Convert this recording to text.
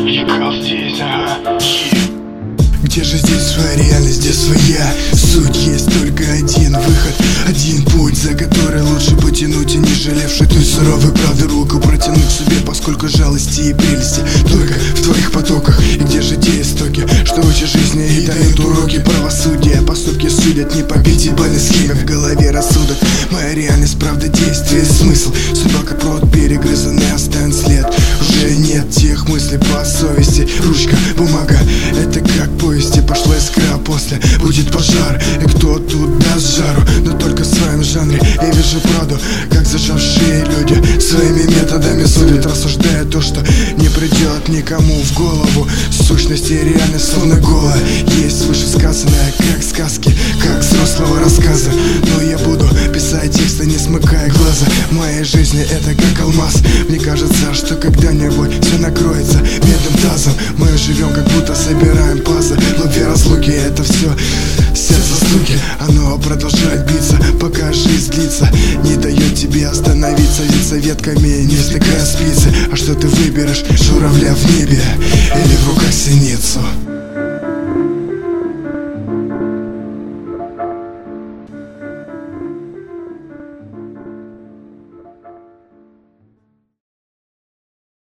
Чекал здесь, ага. Где же здесь своя реальность, где своя суть? Есть только один выход, один путь, за который лучше потянуть, и не жалевший той суровой правды руку протянуть себе, поскольку жалости и прелести только в твоих потоках. И где же те истоки, что учат жизни и дают уроки правосудия? Поступки судят не по пятибалльной схеме, в голове рассудок. Моя реальность, правда, действие, смысл. Судьба как плод перегрызанный, оставит след. Уже нет тех мыслей по совести. Ручка, бумага, это как повести. Пошла искра, после будет пожар. И кто тут даст жару? Но только в своем жанре. Я вижу правду, как зажавшие люди своими методами судят, рассуждая то, что не придет никому в голову. Сущность и реальность словно голая, есть вышесказанное, как сказки, как взрослого рассказа. Но я буду писать тексты, не смыкая глаза. В моей жизни это как алмаз. Мне кажется, что когда-нибудь все накроется медным тазом. Мы живем, как будто собираем пазлы. Любви, разлуки, это все сердце стуки. Оно продолжает биться, пока жизнь длится. Не дает тебе остановиться, виться ветками, не втыкая спицы. А что ты выберешь, журавля в небе или в руках синицу?